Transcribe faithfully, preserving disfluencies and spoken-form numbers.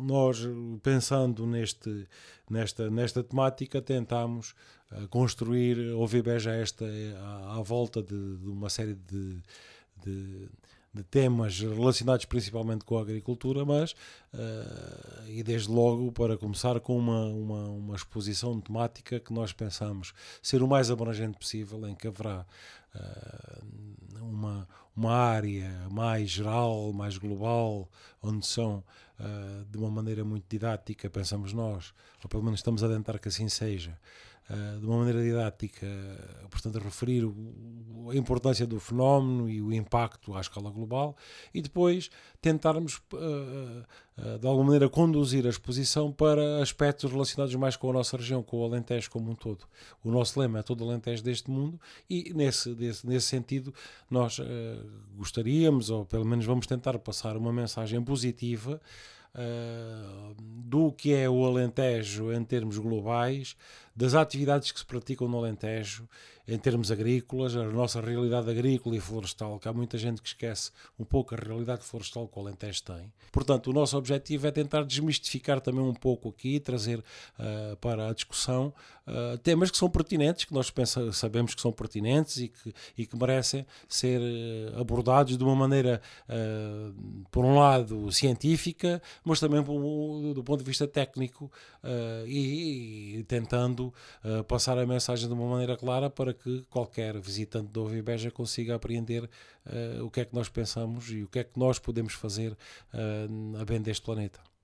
nós, pensando neste, nesta, nesta temática, tentámos uh, construir o Vibeja esta à, à volta de, de uma série de, de, de temas relacionados principalmente com a agricultura, mas uh, e desde logo para começar com uma, uma, uma exposição temática que nós pensamos ser o mais abrangente possível, em que haverá uh, uma, uma área mais geral, mais global, onde são uh, de uma maneira muito didática, pensamos nós, ou pelo menos estamos a tentar que assim seja, Uh, de uma maneira didática, uh, portanto, a referir o, a importância do fenómeno e o impacto à escala global, e depois tentarmos, uh, uh, de alguma maneira, conduzir a exposição para aspectos relacionados mais com a nossa região, com o Alentejo como um todo. O nosso lema é todo o Alentejo deste mundo, e nesse, desse, nesse sentido nós uh, gostaríamos, ou pelo menos vamos tentar passar uma mensagem positiva Uh, do que é o Alentejo em termos globais, das atividades que se praticam no Alentejo em termos agrícolas, a nossa realidade agrícola e florestal, que há muita gente que esquece um pouco a realidade florestal que o Alentejo tem. Portanto, o nosso objetivo é tentar desmistificar também um pouco aqui, trazer uh, para a discussão uh, temas que são pertinentes, que nós pensa, sabemos que são pertinentes e que, e que merecem ser uh, abordados de uma maneira, uh, por um lado, científica, mas também do ponto de vista técnico, uh, e, e tentando uh, passar a mensagem de uma maneira clara para que qualquer visitante do Vibeja consiga apreender uh, o que é que nós pensamos e o que é que nós podemos fazer uh, a bem deste planeta.